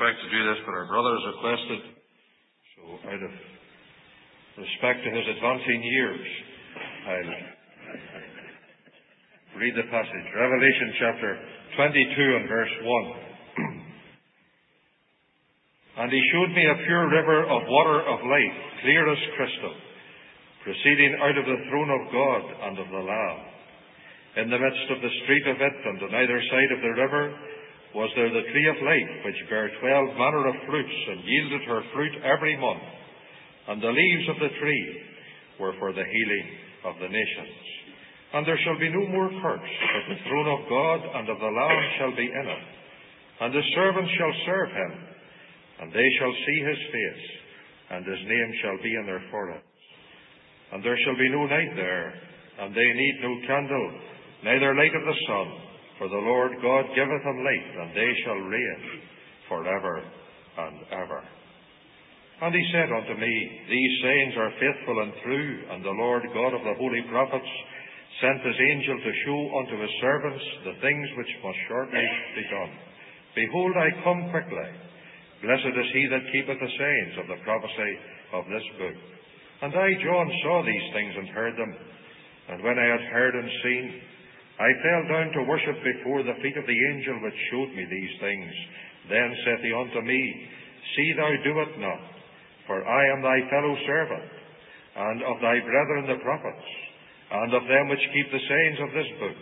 expect to do this, but our brother has requested, so out of respect to his advancing years, I'll read the passage. Revelation chapter 22 and verse 1. And he showed me a pure river of water of life, clear as crystal, proceeding out of the throne of God and of the Lamb. In the midst of the street of it, and on either side of the river, was there the tree of life, which bare 12 manner of fruits, and yielded her fruit every month. And the leaves of the tree were for the healing of the nations. And there shall be no more curse, but the throne of God and of the Lamb shall be in it. And his servants shall serve him, and they shall see his face, and his name shall be in their foreheads. And there shall be no night there, and they need no candle, neither light of the sun, for the Lord God giveth them light, and they shall reign forever and ever. And he said unto me, These sayings are faithful and true, and the Lord God of the holy prophets sent his angel to show unto his servants the things which must shortly be done. Behold, I come quickly. Blessed is he that keepeth the sayings of the prophecy of this book. And I, John, saw these things and heard them. And when I had heard and seen, I fell down to worship before the feet of the angel which showed me these things. Then saith he unto me, See thou do it not, for I am thy fellow servant, and of thy brethren the prophets, and of them which keep the sayings of this book.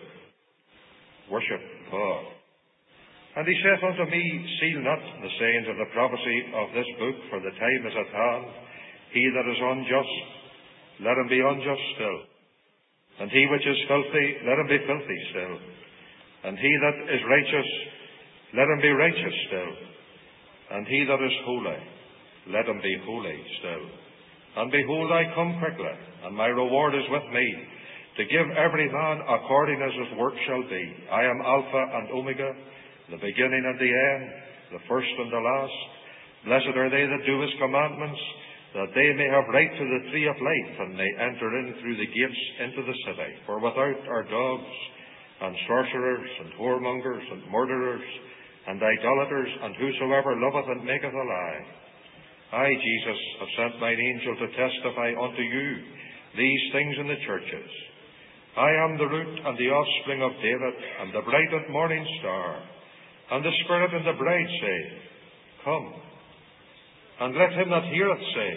Worship God. And he saith unto me, Seal not the sayings of the prophecy of this book, for the time is at hand. He that is unjust, let him be unjust still. And he which is filthy, let him be filthy still. And he that is righteous, let him be righteous still. And he that is holy, let him be holy still. And behold, I come quickly, and my reward is with me, to give every man according as his work shall be. I am Alpha and Omega, the beginning and the end, the first and the last. Blessed are they that do his commandments, that they may have right to the tree of life, and may enter in through the gates into the city. For without are dogs, and sorcerers, and whoremongers, and murderers, and idolaters, and whosoever loveth and maketh a lie. I, Jesus, have sent mine angel to testify unto you these things in the churches. I am the root and the offspring of David, and the bright and morning star. And the Spirit and the bride say, Come. And let him that heareth say,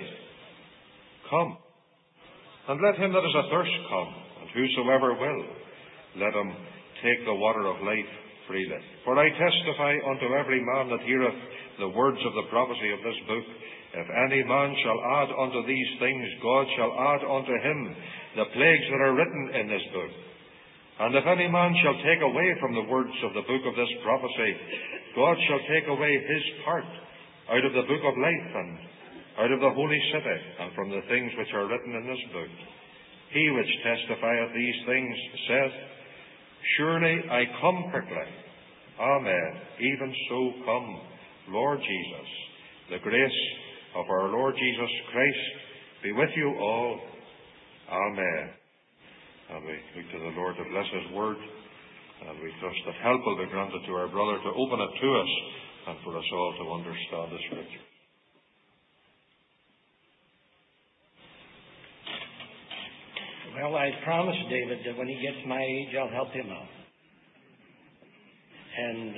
Come. And let him that is athirst come, and whosoever will, let him take the water of life freely. For I testify unto every man that heareth the words of the prophecy of this book, if any man shall add unto these things, God shall add unto him the plagues that are written in this book. And if any man shall take away from the words of the book of this prophecy, God shall take away his part out of the book of life, and out of the holy city, and from the things which are written in this book. He which testifieth these things saith, Surely I come quickly. Amen. Even so come, Lord Jesus. The grace of our Lord Jesus Christ be with you all. Amen. And we look to the Lord to bless his word, and we trust that help will be granted to our brother to open it to us, and for us all to understand the Scriptures. Well, I promised David that when he gets my age, I'll help him out. And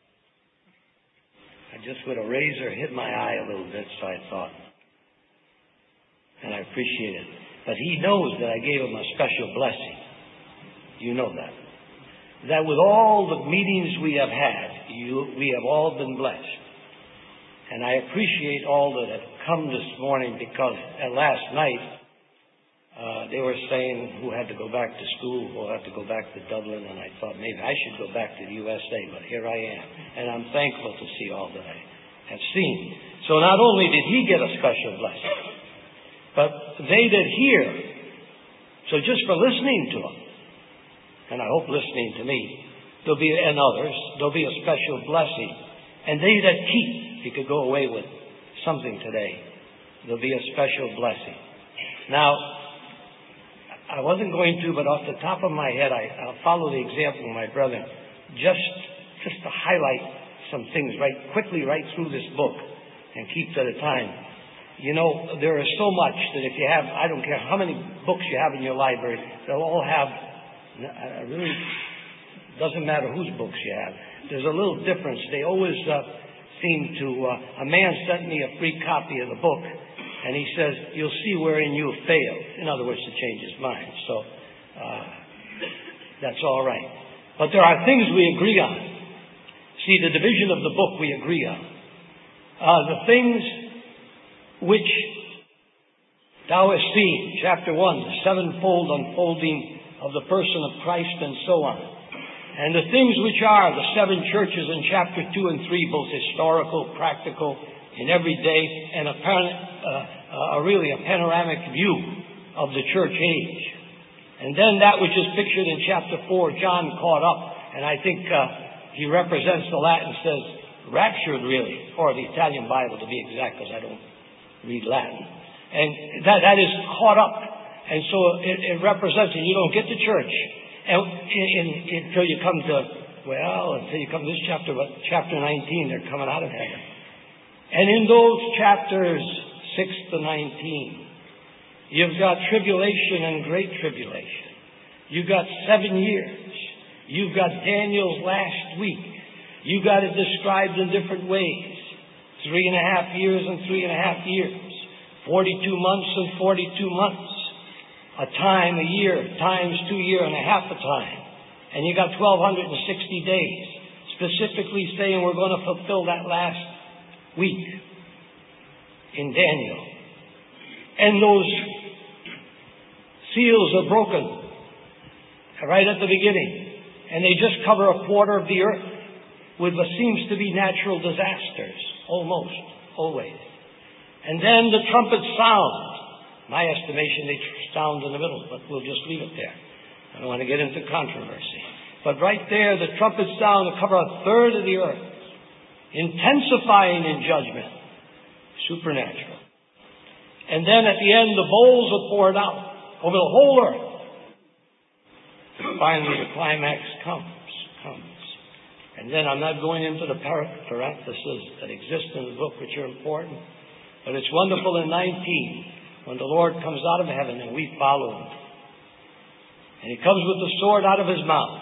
I just with a razor hit my eye a little bit, so I thought. And I appreciate it. But he knows that I gave him a special blessing. You know that. That with all the meetings we have had, we have all been blessed. And I appreciate all that have come this morning, because last night they were saying who had to go back to school, who had to go back to Dublin, and I thought maybe I should go back to the USA, but here I am. And I'm thankful to see all that I have seen. So not only did he get a special blessing, but they did hear. So just for listening to him, and I hope listening to me, and others, there'll be a special blessing. And they that keep, you could go away with something today. There'll be a special blessing. Now, I wasn't going to, but off the top of my head, I'll follow the example of my brother, just to highlight some things quickly right through this book and keep to the time. You know, there is so much that if you have, I don't care how many books you have in your library, they'll all have, really doesn't matter whose books you have. There's a little difference. They always seem to, a man sent me a free copy of the book, and he says, you'll see wherein you have failed. In other words, to change his mind. So, that's all right. But there are things we agree on. See, the division of the book we agree on. The things which thou hast seen, chapter 1, the sevenfold unfolding of the person of Christ and so on. And the things which are the seven churches in chapter 2 and 3, both historical, practical, in everyday, and really a panoramic view of the church age. And then that which is pictured in chapter 4, John caught up, and I think he represents the Latin, says raptured really, or the Italian Bible to be exact, because I don't read Latin. And that is caught up. And so it represents it. You don't get to church until you come to this chapter, but chapter 19, they're coming out of heaven. And in those chapters 6 to 19, you've got tribulation and great tribulation. You've got 7 years. You've got Daniel's last week. You've got it described in different ways. 3.5 years and 3.5 years. 42 months and 42 months. A time, a year, times 2 years and a half a time. And you got 1,260 days. Specifically saying we're going to fulfill that last week in Daniel. And those seals are broken right at the beginning. And they just cover a quarter of the earth with what seems to be natural disasters. Almost. Always. And then the trumpets sound. My estimation, they sound in the middle, but we'll just leave it there. I don't want to get into controversy. But right there, the trumpets sound to cover a third of the earth, intensifying in judgment. Supernatural. And then at the end, the bowls are poured out over the whole earth. And finally, the climax comes. And then I'm not going into the parentheses that exist in the book, which are important. But it's wonderful in 19, when the Lord comes out of heaven and we follow Him. And He comes with the sword out of His mouth.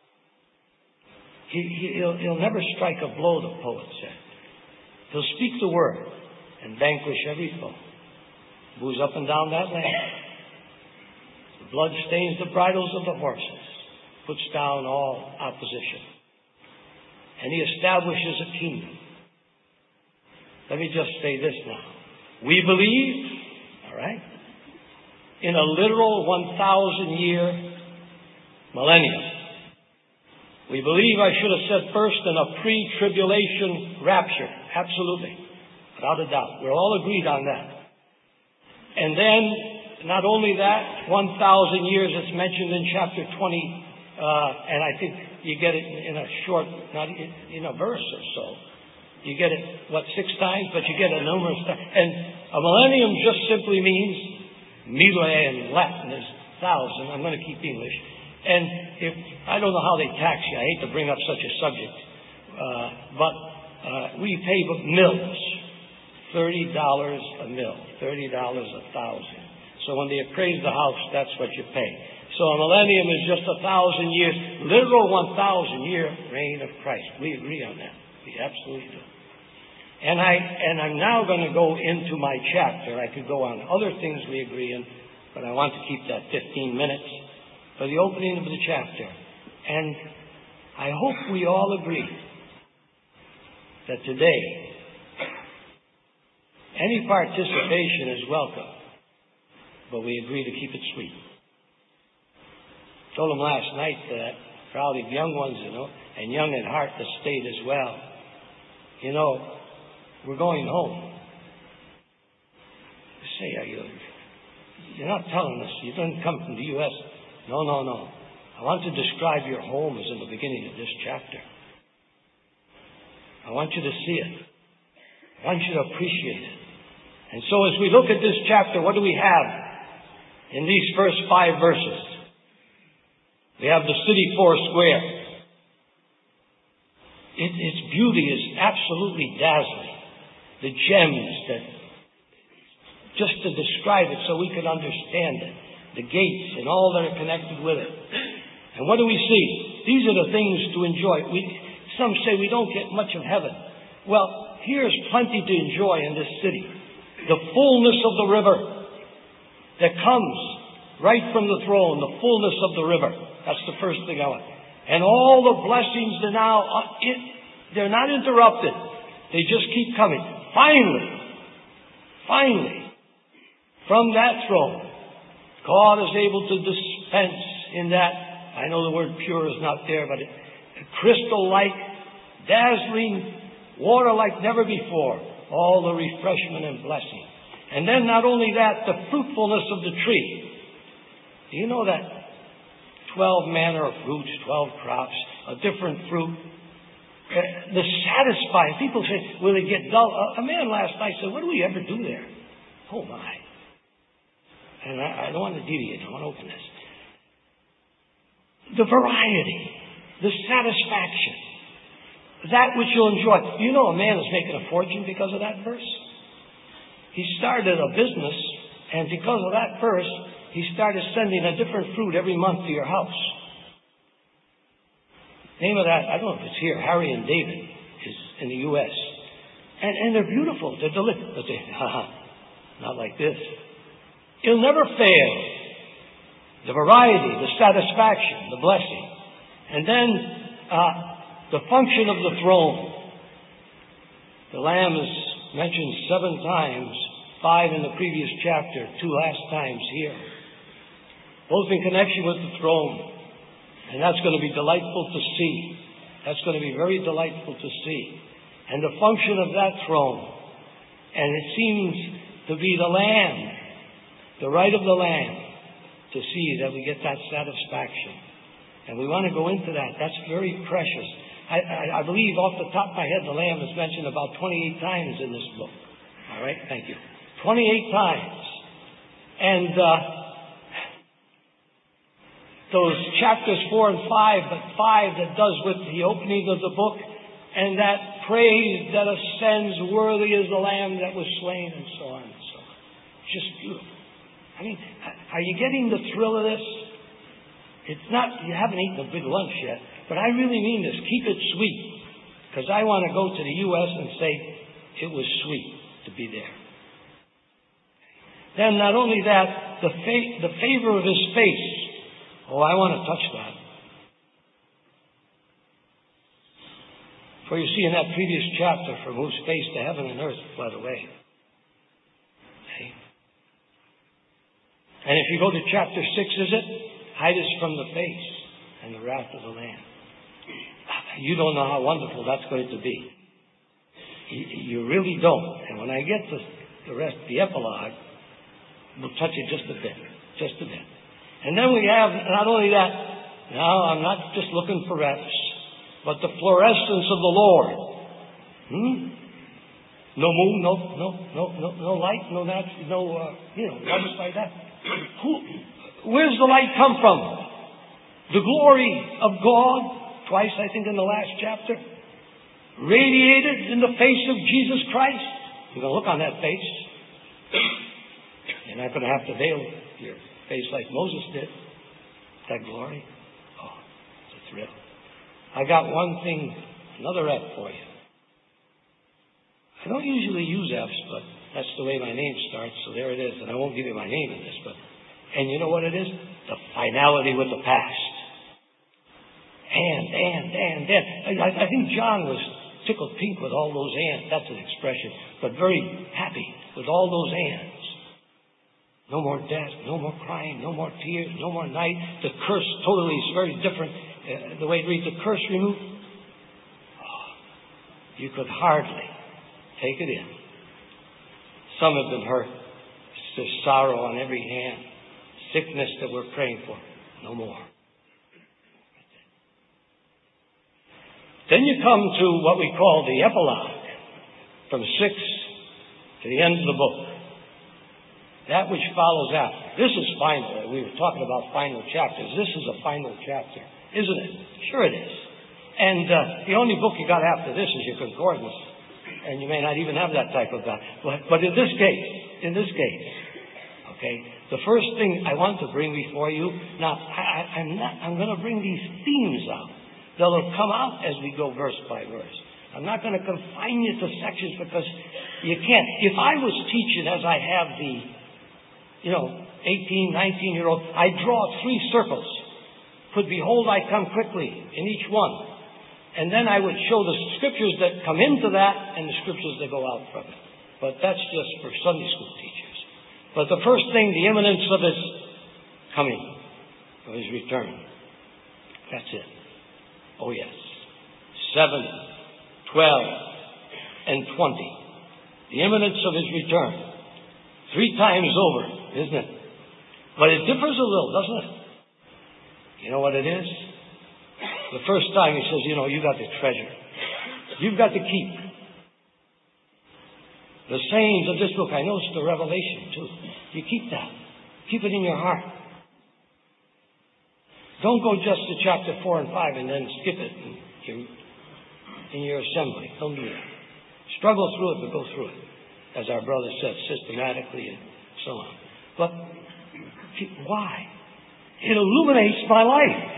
He'll never strike a blow, the poet said. He'll speak the word and vanquish every foe. Moves up and down that land. The blood stains the bridles of the horses. Puts down all opposition. And He establishes a kingdom. Let me just say this now. We believe, all right, in a literal 1,000-year millennium. We believe, I should have said first, in a pre-tribulation rapture. Absolutely. Without a doubt. We're all agreed on that. And then, not only that, 1,000 years, it's mentioned in chapter 20, and I think you get it in a short, not in a verse or so. You get it, 6 times, but you get it numerous times. And a millennium just simply means, mille in Latin is 1,000. I'm going to keep English. And I don't know how they tax you. I hate to bring up such a subject. But we pay mills. $30 a mill. $30 a thousand. So when they appraise the house, that's what you pay. So a millennium is just 1,000 years, literal 1,000-year reign of Christ. We agree on that. We absolutely do. And I'm now going to go into my chapter. I could go on other things we agree in, but I want to keep that 15 minutes for the opening of the chapter. And I hope we all agree that today any participation is welcome, but we agree to keep it sweet. Told them last night that crowd of young ones, and young at heart, the state as well. We're going home. You say, you're not telling us. You didn't come from the U.S. No. I want to describe your home as in the beginning of this chapter. I want you to see it. I want you to appreciate it. And so as we look at this chapter, what do we have in these first 5 verses? We have the city 4 square. its beauty is absolutely dazzling. The gems that, just to describe it so we can understand it, the gates and all that are connected with it. And what do we see? These are the things to enjoy. Some say we don't get much of heaven. Well, here's plenty to enjoy in this city. The fullness of the river that comes right from the throne, the fullness of the river. That's the first thing I want. And all the blessings are now, they're not interrupted. They just keep coming. Finally, from that throne, God is able to dispense in that, I know the word pure is not there, but crystal-like, dazzling, water like never before, all the refreshment and blessing. And then not only that, the fruitfulness of the tree. Do you know that 12 manner of fruits, 12 crops, a different fruit? The satisfying. People say, will it get dull? A man last night said, what do we ever do there? Oh my. And I don't want to deviate. I want to open this. The variety, the satisfaction, that which you'll enjoy. You know a man is making a fortune because of that verse? He started a business, and because of that verse, he started sending a different fruit every month to your house. Name of that, I don't know if it's here, Harry and David is in the U.S. And they're beautiful, they're delicious. But not like this. It'll never fail. The variety, the satisfaction, the blessing. And then the function of the throne. The Lamb is mentioned 7 times, 5 in the previous chapter, 2 last times here. Both in connection with the throne. And that's going to be delightful to see. That's going to be very delightful to see. And the function of that throne. And it seems to be the Lamb, the right of the Lamb, to see that we get that satisfaction. And we want to go into that. That's very precious. I believe off the top of my head, the Lamb is mentioned about 28 times in this book. All right? Thank you. 28 times. And those chapters 4 and 5, but 5 that does with the opening of the book, and that praise that ascends, worthy is the Lamb that was slain, and so on and so on. It's just beautiful. I mean, are you getting the thrill of this? It's not, you haven't eaten a big lunch yet, but I really mean this. Keep it sweet, because I want to go to the U.S. and say, it was sweet to be there. Then not only that, the favor of His face. Oh, I want to touch that. For you see in that previous chapter, from whose face the heaven and earth fled away. Okay. And if you go to chapter 6, is it? Hide us from the face and the wrath of the Lamb. You don't know how wonderful that's going to be. You really don't. And when I get to the rest, the epilogue, we'll touch it just a bit. Just a bit. And then we have, not only that, now I'm not just looking for reps, but the fluorescence of the Lord. No moon, no light, no lights like that. Where's the light come from? The glory of God, twice I think in the last chapter, radiated in the face of Jesus Christ. You're going to look on that face. You're not going to have to veil your face like Moses did. That glory. Oh, it's a thrill. I got one thing, another F for you. I don't usually use F's, but that's the way my name starts, so there it is. And I won't give you my name in this, and you know what it is? The finality with the past. And. I think John was tickled pink with all those ands. That's an expression. But very happy with all those ands. No more death, no more crying, no more tears, no more night. The curse totally is very different. The way it reads, the curse removed. Oh, you could hardly take it in. Some have been hurt. There's sorrow on every hand. Sickness that we're praying for. No more. Then you come to what we call the epilogue. From 6 to the end of the book. That which follows after. This is final. We were talking about final chapters. This is a final chapter, isn't it? Sure it is. And the only book you got after this is your concordance. And you may not even have that type of God. But in this case, okay, the first thing I want to bring before you, now, I'm going to bring these themes out. They'll come out as we go verse by verse. I'm not going to confine you to sections because you can't. If I was teaching as I have the, 18, 19-year-old, I'd draw 3 circles. Put, behold, I come quickly in each one. And then I would show the scriptures that come into that and the scriptures that go out from it. But that's just for Sunday school teachers. But the first thing, the imminence of His coming, of His return. That's it. Oh yes. 7, 12, and 20. The imminence of His return. 3 times over, isn't it? But it differs a little, doesn't it? You know what it is? The first time He says, you got the treasure. You've got to keep. The sayings of this book, I know it's the Revelation too. You keep that. Keep it in your heart. Don't go just to chapter 4 and 5 and then skip it in your assembly. Don't do that. Struggle through it, but go through it. As our brother said, systematically and so on. But why? It illuminates my life.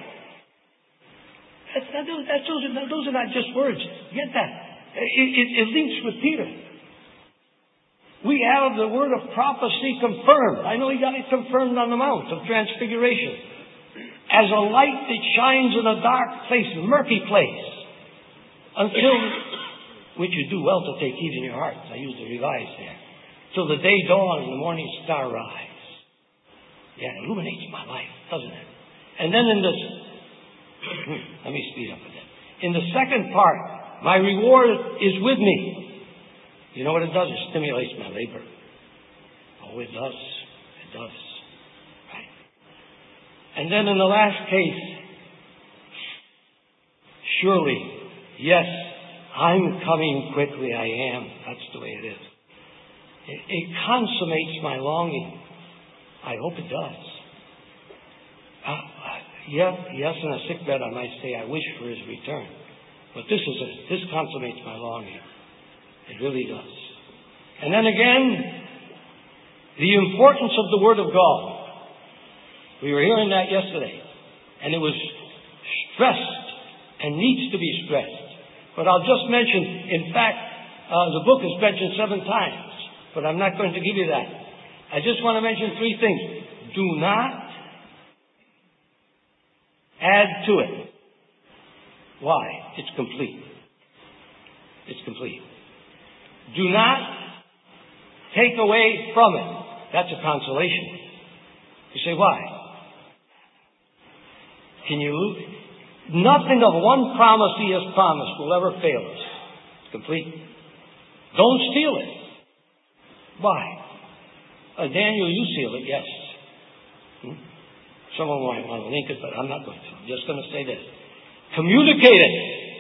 Those are not just words. Get that. It links with Peter. We have the word of prophecy confirmed. I know he got it confirmed on the Mount of Transfiguration. As a light that shines in a dark place, murky place. Until, which you do well to take heed in your hearts. I use the Revised there. Till the day dawn and the morning star rise. Yeah, it illuminates my life, doesn't it? And then in this, let me speed up a bit. In the second part, my reward is with me. You know what it does? It stimulates my labor. Oh, it does. It does. Right. And then in the last case, surely, yes, I'm coming quickly. I am. That's the way it is. It consummates my longing. I hope it does. Yes, in a sick bed I might say I wish for His return. But this consummates my longing. It really does. And then again, the importance of the Word of God. We were hearing that yesterday. And it was stressed and needs to be stressed. But I'll just mention, in fact, the book is mentioned 7 times. But I'm not going to give you that. I just want to mention 3 things. Do not add to it. Why? It's complete. It's complete. Do not take away from it. That's a consolation. You say, why? Nothing of one promise He has promised will ever fail us. It's complete. Don't steal it. Why? Daniel, you seal it, yes. Someone might want to link it, but I'm not going to. I'm just going to say this. Communicate it.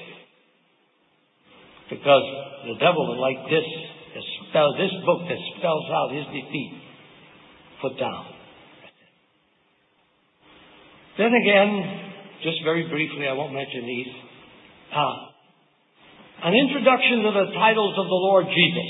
Because the devil would like this book that spells out his defeat. Put down. Then again, just very briefly, I won't mention these. An introduction to the titles of the Lord Jesus.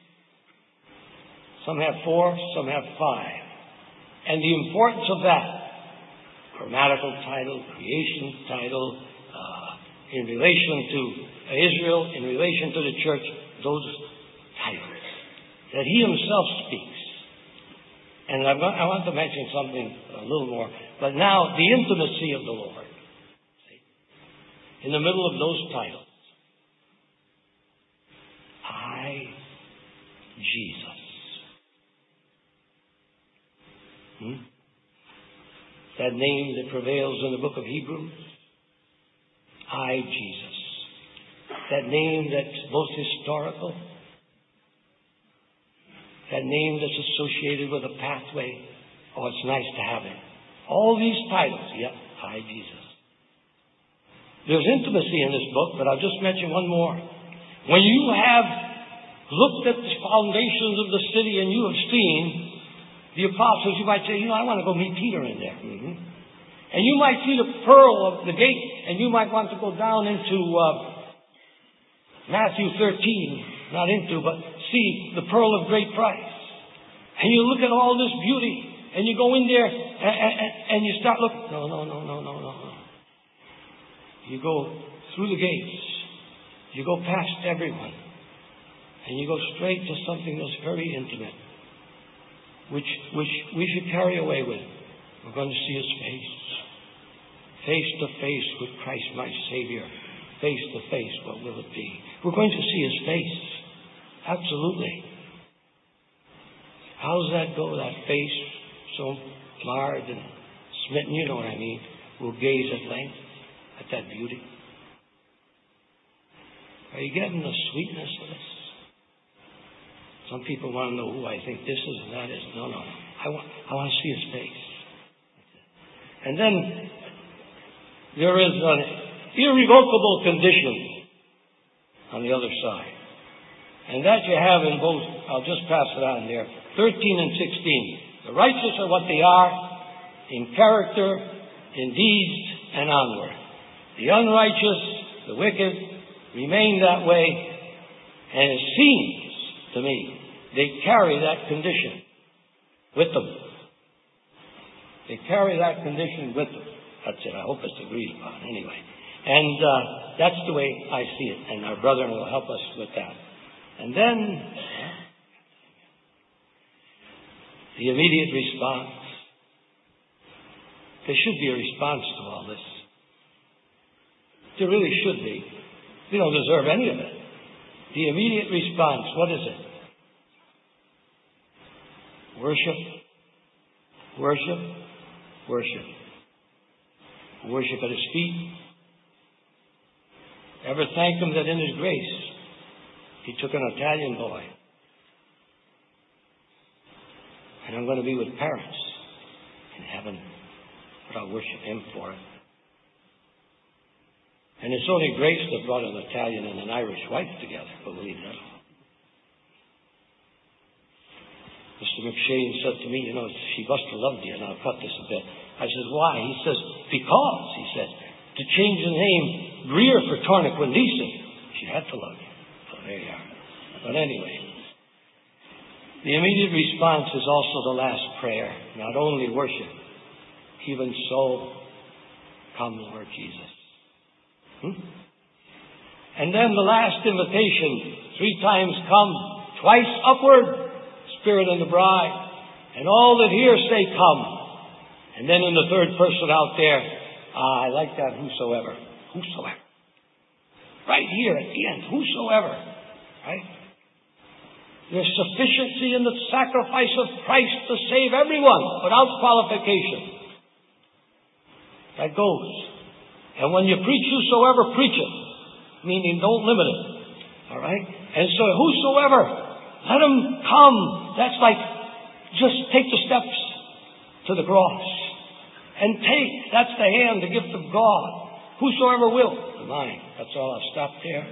Some have 4, some have 5. And the importance of that. Grammatical title, creation title, in relation to Israel, in relation to the church, those titles that He Himself speaks. And I want to mention something a little more. But now, the intimacy of the Lord. In the middle of those titles. I, Jesus. That name that prevails in the book of Hebrews. I, Jesus. That name that's most historical. That name that's associated with a pathway. Oh, it's nice to have it. All these titles. Yep, I, Jesus. There's intimacy in this book, but I'll just mention one more. When you have looked at the foundations of the city and you have seen the apostles, you might say, I want to go meet Peter in there. And you might see the pearl of the gate, and you might want to go down into Matthew 13, not into, but see the pearl of great price. And you look at all this beauty, and you go in there, and you start looking. No. You go through the gates. You go past everyone. And you go straight to something that's very intimate, which we should carry away with. We're going to see His face. Face to face with Christ my Savior. Face to face, what will it be? We're going to see His face. Absolutely. How does that go? That face so marred and smitten, you know what I mean. We'll gaze at length at that beauty. Are you getting the sweetness of this? Some people want to know who I think this is and that is. No. I want to see His face. And then there is an irrevocable condition on the other side. And that you have in both, I'll just pass it on there, 13 and 16. The righteous are what they are in character, in deeds, and onward. The unrighteous, the wicked, remain that way, and it seems to me they carry that condition with them. They carry that condition with them. That's it. I hope it's agreed upon anyway. And that's the way I see it. And our brother will help us with that. And then the immediate response. There should be a response to all this. There really should be. We don't deserve any of it. The immediate response, what is it? Worship. Worship. Worship. Worship at His feet. Ever thank Him that in His grace He took an Italian boy. And I'm going to be with parents in heaven, but I'll worship Him for it. And it's only grace that brought an Italian and an Irish wife together, believe that. Mr. McShane said to me, she must have loved you, and I'll cut this a bit. I said, why? He says, because, he said, to change the name Greer for Tornaquindisa, she had to love you. So there you are. But anyway, the immediate response is also the last prayer. Not only worship, even so, come Lord Jesus. And then the last invitation, 3 times come, twice upward, Spirit and the bride, and all that hear say come. And then in the third person out there, I like that, whosoever. Whosoever. Right here at the end, whosoever. Right? There's sufficiency in the sacrifice of Christ to save everyone without qualification. That goes. And when you preach whosoever, preach it. Meaning don't limit it. All right? And so whosoever, let him come. That's like just take the steps to the cross. And take, that's the hand, the gift of God. Whosoever will. Mine. That's all. I'll stop there.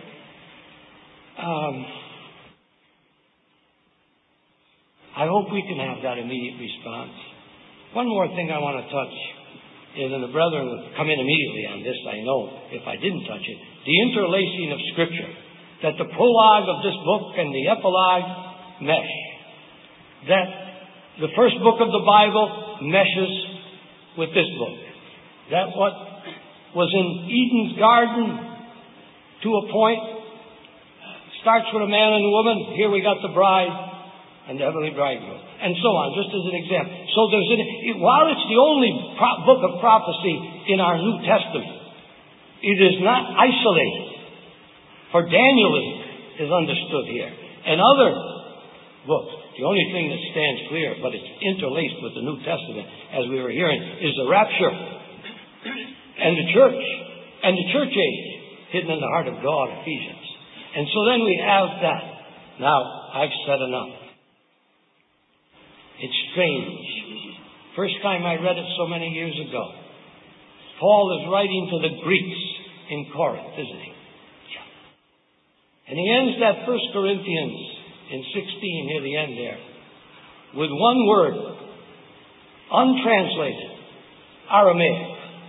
I hope we can have that immediate response. One more thing I want to touch is, and the brethren would come in immediately on this, I know, if I didn't touch it, the interlacing of Scripture. That the prologue of this book and the epilogue mesh. That the first book of the Bible meshes with this book. That what was in Eden's garden to a point starts with a man and a woman. Here we got the bride and the heavenly bridegroom, and so on, just as an example. So while it's the only book of prophecy in our New Testament, it is not isolated. For Daniel is understood here, and other books. The only thing that stands clear, but it's interlaced with the New Testament, as we were hearing, is the rapture and the church and the church age hidden in the heart of God, Ephesians. And so then we have that. Now, I've said enough. It's strange. First time I read it so many years ago. Paul is writing to the Greeks in Corinth, isn't he? Yeah. And he ends that 1 Corinthians in 16, near the end there, with one word, untranslated, Aramaic.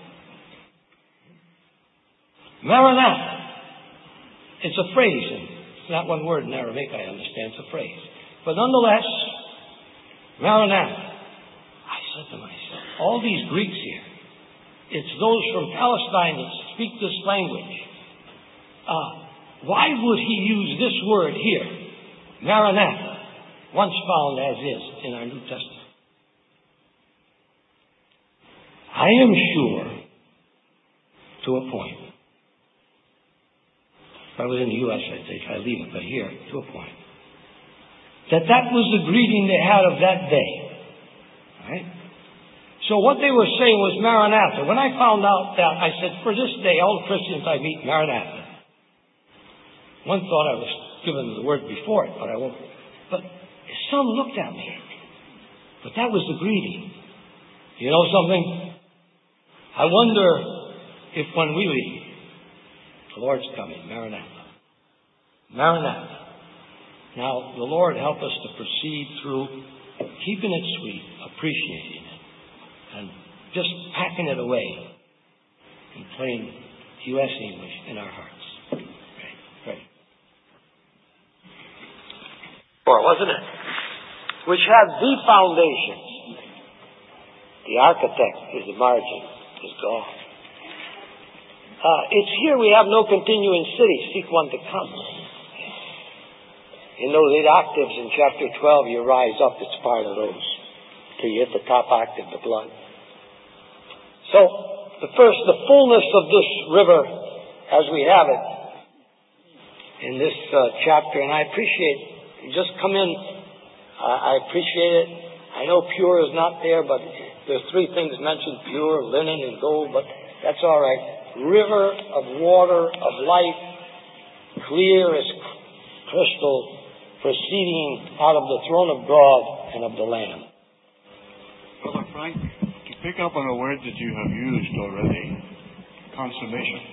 Maranatha. It's a phrase, and it's not one word in Aramaic, I understand. It's a phrase. But nonetheless, Maranatha. I said to myself, all these Greeks here, it's those from Palestine that speak this language. Why would he use this word here, Maranatha, once found as is in our New Testament? I am sure, to a point. If I was in the U.S., I'd leave it, but here, to a point. That was the greeting they had of that day. Right? So what they were saying was Maranatha. When I found out that, I said, for this day, all Christians I meet, Maranatha. One thought I was given the word before it, but I won't. But some looked at me. But that was the greeting. You know something? I wonder if when we leave, the Lord's coming, Maranatha. Maranatha. Now, the Lord help us to proceed through keeping it sweet, appreciating it, and just packing it away in plain U.S. English in our hearts. Right. Wasn't it? Which had the foundations. The architect is the margin, is God. It's here we have no continuing city, seek one to come. In those 8 octaves in chapter 12, you rise up, it's part of those, till you hit the top octave, the blood. So, the fullness of this river, as we have it, in this chapter, and I appreciate, you just come in, I appreciate it. I know pure is not there, but there's 3 things mentioned, pure, linen, and gold, but that's all right. River of water, of life, clear as crystal, proceeding out of the throne of God and of the Lamb. Brother Frank, to pick up on a word that you have used already, consummation.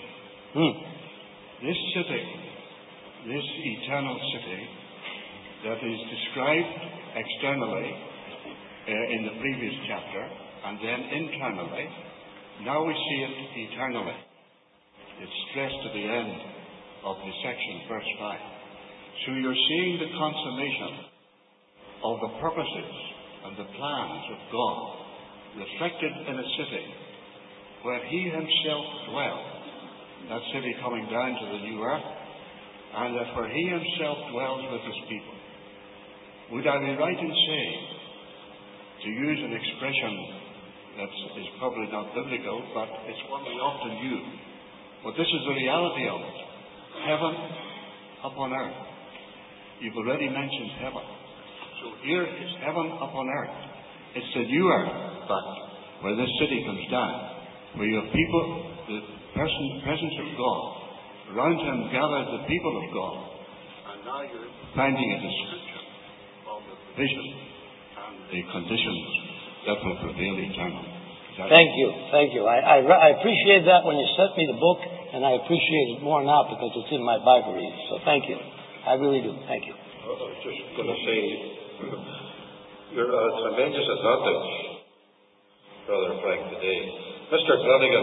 This city, this eternal city that is described externally in the previous chapter and then internally, now we see it eternally. It's stressed at the end of the section, verse 5. So you're seeing the consummation of the purposes and the plans of God reflected in a city where He Himself dwells. That city coming down to the new earth, and that where He Himself dwells with His people. Would I be right in saying, to use an expression that is probably not biblical, but it's one we often use, but this is the reality of it. Heaven upon earth. You've already mentioned heaven. So here is heaven upon earth. It's the new earth, but where this city comes down, where you have people, the presence of God. Around Him gathered the people of God. And now you're finding a description of the vision and the conditions that will prevail eternally. Thank you. I appreciate that when you sent me the book, and I appreciate it more now because it's in my Bible reading. So thank you. I really do. Thank you. I was just going to say, you're a tremendous advantage, Brother Frank, today. Mr. Flanagan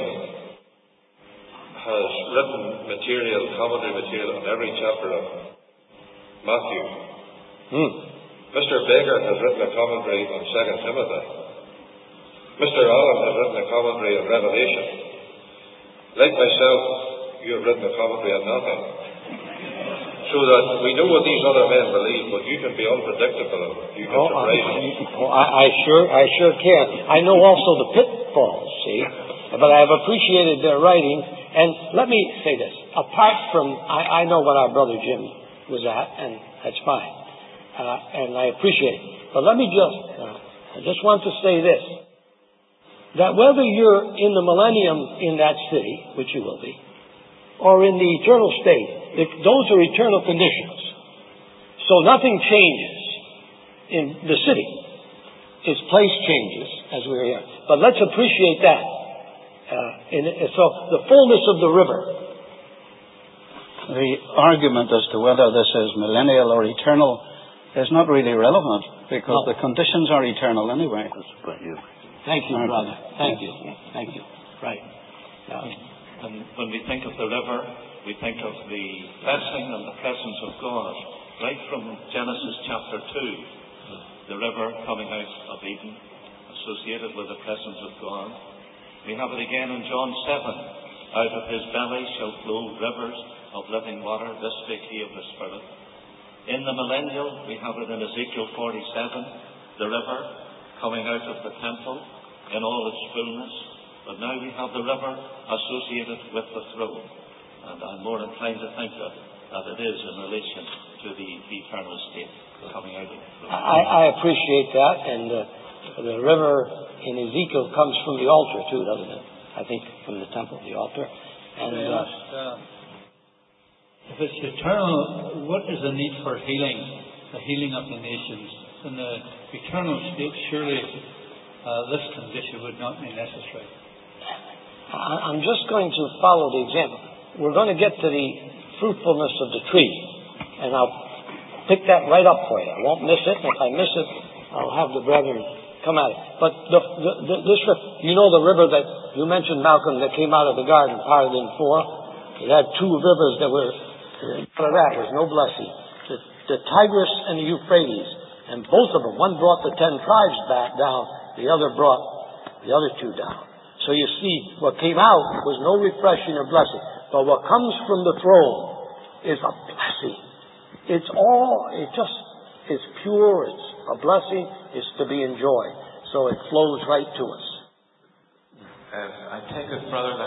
has written commentary material on every chapter of Matthew. Mr. Baker has written a commentary on 2 Timothy. Mr. Allen has written a commentary on Revelation. Like myself, you have written a commentary on nothing. So that we know what these other men believe, but you can be unpredictable. You can surprise us. I sure can. I know also the pitfalls, see? But I've appreciated their writing. And let me say this. Apart from, I know what our brother Jim was at, and that's fine. And I appreciate it. But let me I just want to say this. That whether you're in the millennium in that city, which you will be, or in the eternal state, those are eternal conditions. So nothing changes in the city. Its place changes as we're here. But let's appreciate that. So the fullness of the river. The argument as to whether this is millennial or eternal is not really relevant because the conditions are eternal anyway. Thank you, brother. Thank you. Right. And when we think of the river, we think of the blessing and the presence of God. Right from Genesis chapter 2, the river coming out of Eden, associated with the presence of God. We have it again in John 7. Out of his belly shall flow rivers of living water. This spake he of the Spirit. In the millennial, we have it in Ezekiel 47, the river coming out of the temple in all its fullness. But now we have the river associated with the throne. And I'm more inclined to think that it is in relation to the eternal state coming out of the throne. I appreciate that. And the river in Ezekiel comes from the altar too, doesn't it? I think from the temple, the altar. And if it's eternal, what is the need for healing, the healing of the nations? In the eternal state, surely this condition would not be necessary. I'm just going to follow the example. We're going to get to the fruitfulness of the tree, and I'll pick that right up for you. I won't miss it, and if I miss it, I'll have the brethren come at it. But this river, you know the river that you mentioned, Malcolm, that came out of the garden, parted in four? It had two rivers that were, for that was no blessing. The Tigris and the Euphrates, and both of them, one brought the 10 tribes back down, the other brought the other two down. So you see, what came out was no refreshing or blessing. But what comes from the throne is a blessing. It's pure, it's a blessing, it's to be enjoyed. So it flows right to us. I take it, brother,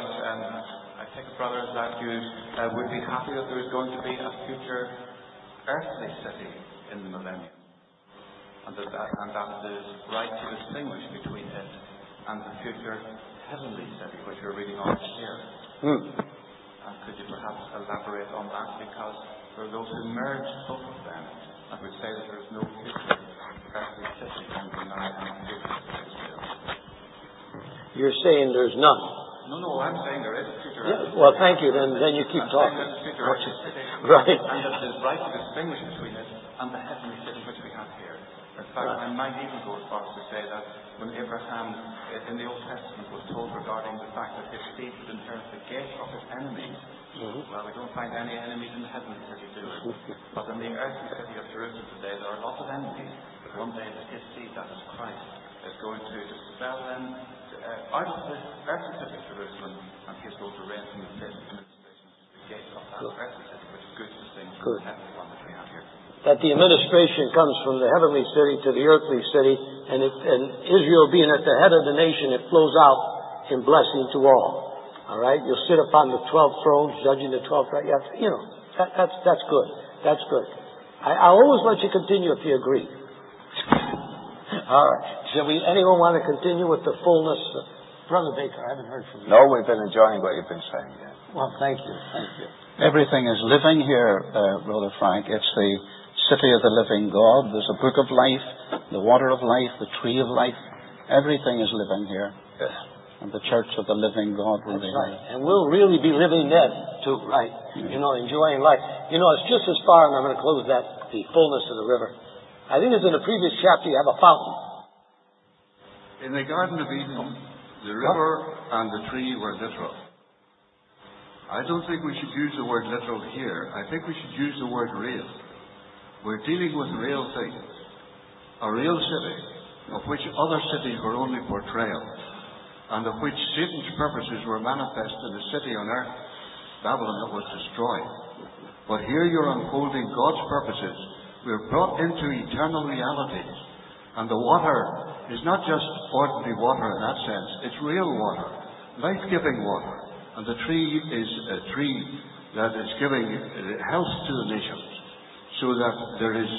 that you would be happy that there is going to be a future earthly city in the millennium. And that it is right to distinguish between it and the future heavenly city, which we're reading on here. And could you perhaps elaborate on that? Because there are those who merge both of them and would say that there is no future earthly city and deny any future Israel. You're saying there's none? No, I'm saying there is a future earthly city. Well, thank you. Then you keep talking. Right. And that it is right to distinguish between it and the heavenly city which we have here. In fact, I might even go as far as to say that when Abraham in the Old Testament was told regarding the fact that his seed would inherit the gate of his enemies, well, we don't find any enemies in the heavenly city, do we? But in the earthly city of Jerusalem today, there are lots of enemies. But one day that his seed, that is Christ, is going to dispel them out of the earthly city of Jerusalem, and he is going to reign from the place of administration to the gate of that earthly city, which is good to distinguish from the heavenly one that we have here. That the administration comes from the heavenly city to the earthly city, and Israel being at the head of the nation, it flows out in blessing to all. All right, you'll sit upon the 12 thrones, judging the 12. That's good. That's good. I'll always let you continue if you agree. All right. Anyone want to continue with the fullness? Brother Baker, I haven't heard from you. No, we've been enjoying what you've been saying. Yeah. Well, thank you. Thank you. Everything is living here, Brother Frank. It's the city of the living God. There's a brook of life, the water of life, the tree of life. Everything is living here. Yes. And the church of the living God will be right. And we'll really be living then, too, right? Yeah. Enjoying life. It's just as far, and I'm going to close that, the fullness of the river. I think it's in the previous chapter, you have a fountain. In the Garden of Eden, the river and the tree were literal. I don't think we should use the word literal here. I think we should use the word real. We're dealing with real things. A real city, of which other cities were only portrayals, and of which Satan's purposes were manifest in the city on earth, Babylon, that was destroyed. But here you're unfolding God's purposes. We're brought into eternal realities. And the water is not just ordinary water in that sense. It's real water, life-giving water. And the tree is a tree that is giving health to the nations, so that there is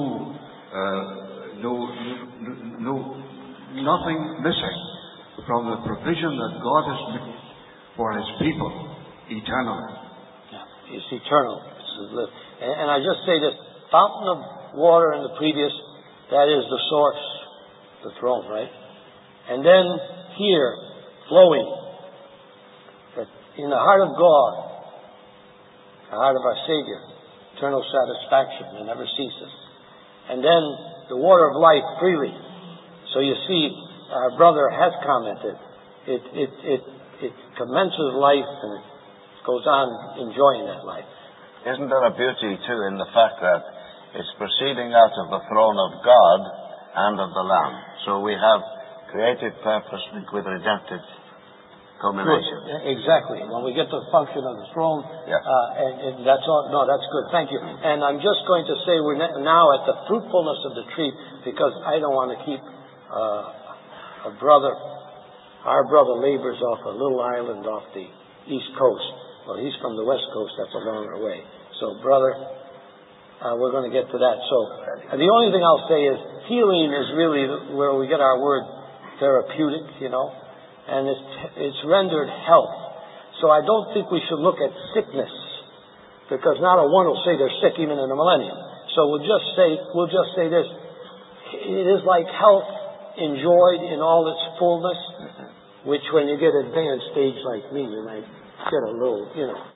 nothing missing from the provision that God has made for His people eternally. Yeah, it's eternal. And I just say this: fountain of water in the previous, that is the source, the throne, right? And then here, flowing. In the heart of God, the heart of our Savior, eternal satisfaction that never ceases. And then the water of life freely. So you see, our brother has commented, it it commences life and it goes on enjoying that life. Isn't there a beauty, too, in the fact that it's proceeding out of the throne of God and of the Lamb? So we have creative purpose with redemptive culmination. Exactly. When we get to the function of the throne, yes. And that's all. No, that's good. Thank you. And I'm just going to say we're now at the fruitfulness of the tree, because I don't want to keep our brother labors off a little island off the east coast. Well, he's from the west coast. That's a longer way. So, brother, we're going to get to that. So, the only thing I'll say is healing is really where we get our word therapeutic, and it's rendered health. So I don't think we should look at sickness, because not a one will say they're sick even in the millennium. So we'll just say this: it is like health enjoyed in all its fullness, which when you get advanced stage like me, you might get a little,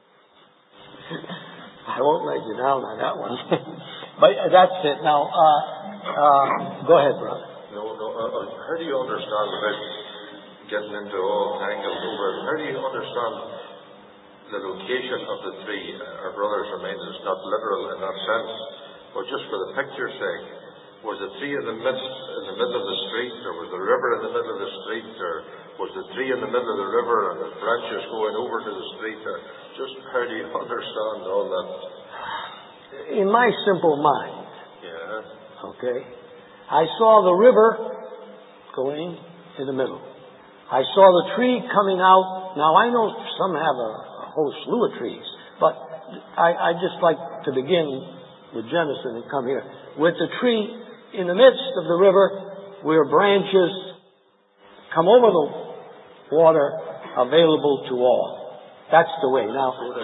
I won't let you down on that one. But that's it. Now, go ahead, brother. How do you understand about getting into all tangles over it? How do you understand the location of the tree? Our brothers remind us not literal in that sense, but just for the picture's sake. Was the tree in the middle of the street, or was the river in the middle of the street, or was the tree in the middle of the river and the branches going over to the street? Or just how do you understand all that? In my simple mind, okay, I saw the river going in the middle. I saw the tree coming out. Now, I know some have a whole slew of trees, but I just like to begin with Genesis and come here. With the tree in the midst of the river, where branches come over the water, available to all. That's the way. Now, so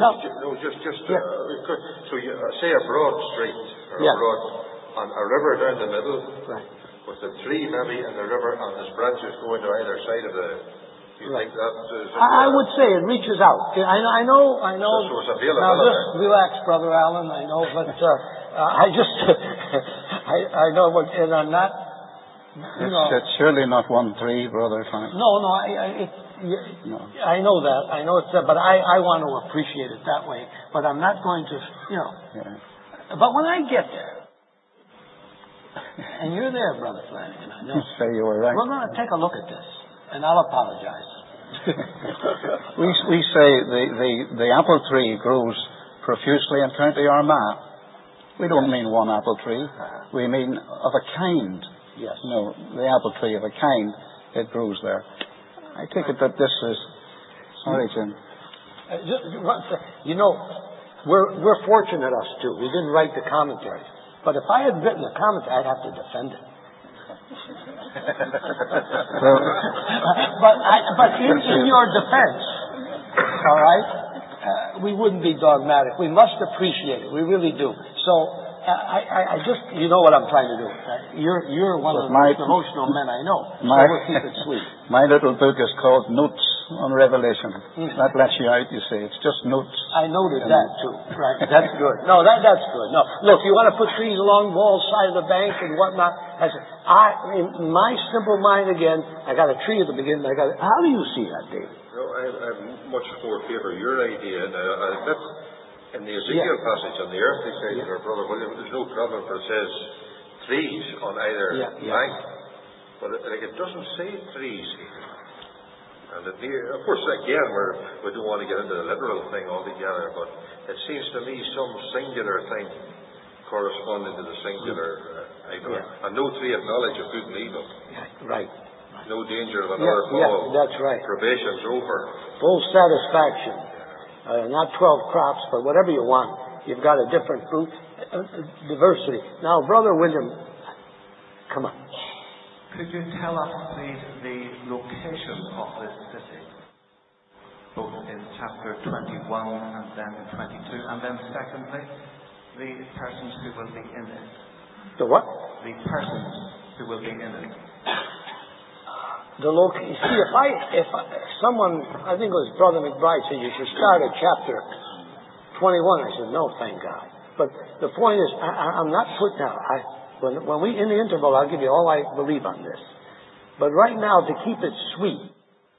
you say a broad street, or a river down the middle, right, with the tree maybe in the river and its branches going to either side of the. You think that? I would say it reaches out. I know. So it's available. Now, just relax, Brother Allen. I know, but I just I know, but and I'm not. It's surely not one tree, Brother Frank. No. I know that. I know it's that, but I want to appreciate it that way. But I'm not going to, Yeah. But when I get there, and you're there, Brother Flanagan, I know. Say you were right. We're going to take a look at this, and I'll apologize. we say the apple tree grows profusely in County Armagh. We don't mean one apple tree. We mean of a kind. Yes. The apple tree of a kind, it grows there. I take it that this is... Sorry, Jim. We're fortunate, us two. We didn't write the commentaries. But if I had written the commentary, I'd have to defend it. But in your defense, all right, we wouldn't be dogmatic. We must appreciate it. We really do. So I just, you know what I'm trying to do. You're one of the most emotional men I know. So we'll keep it sweet. My little book is called Notes on Revelation. That lets you out, you see. It's just notes. I noted that too. Right. That's good. No, that's good. No, look, you want to put trees along the wall side of the bank and whatnot. In my simple mind again, I got a tree at the beginning. How do you see that, David? No, I'm much more favor your idea. Now, in the Ezekiel passage on the earthly side of our brother William, there's no problem for it says trees on either bank. But it doesn't say trees here. And of course, again, we don't want to get into the literal thing altogether, but it seems to me some singular thing corresponding to the singular item. And no tree of knowledge of good and evil. Right. No danger of another fall. That's right. Probation's over. Full satisfaction. Not 12 crops, but whatever you want. You've got a different fruit. Diversity. Now, Brother William, come on. Could you tell us, please, the location of this city, both in chapter 21 and then 22, and then secondly, the persons who will be in it? The what? The persons who will be in it. The location. See, if someone, I think it was Brother McBride said you should start at chapter 21. I said no, thank God. But the point is, I'm not putting out. When we in the interval, I'll give you all I believe on this. But right now, to keep it sweet,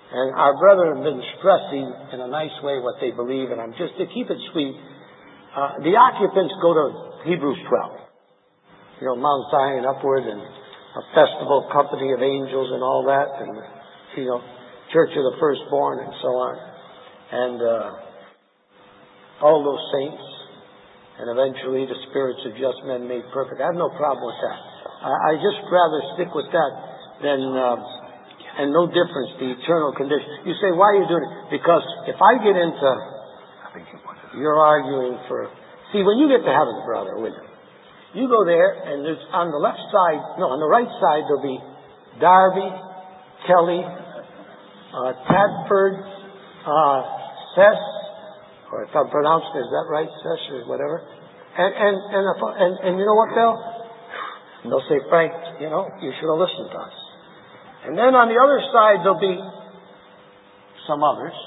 And our brethren have been stressing in a nice way what they believe, and I'm just, to keep it sweet, the occupants go to Hebrews 12. You know, Mount Zion upward, and a festival company of angels and all that, and, you know, Church of the Firstborn and so on. And all those saints, and eventually the spirits of just men made perfect. I have no problem with that. I just rather stick with that than, and no difference, the eternal condition. You say, why are you doing it? Because if I get into, you're arguing for, see, when you get to heaven, brother, William, you go there, and there's on the left side, no, on the right side, there'll be Darby, Kelly, Tadford, Sess, or if I'm pronouncing it, is that right, Sess, or whatever? And you know what, they'll say, Frank, you know, you should have listened to us. And then on the other side, there'll be some others.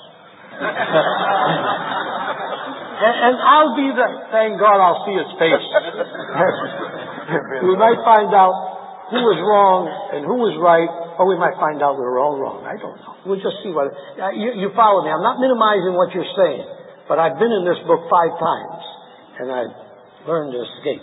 And I'll be the, thank God I'll see his face. We might find out who was wrong and who was right, or we might find out we were all wrong. I don't know. We'll just see what, you follow me. I'm not minimizing what you're saying, but I've been in this book 5 times, and I've learned to escape.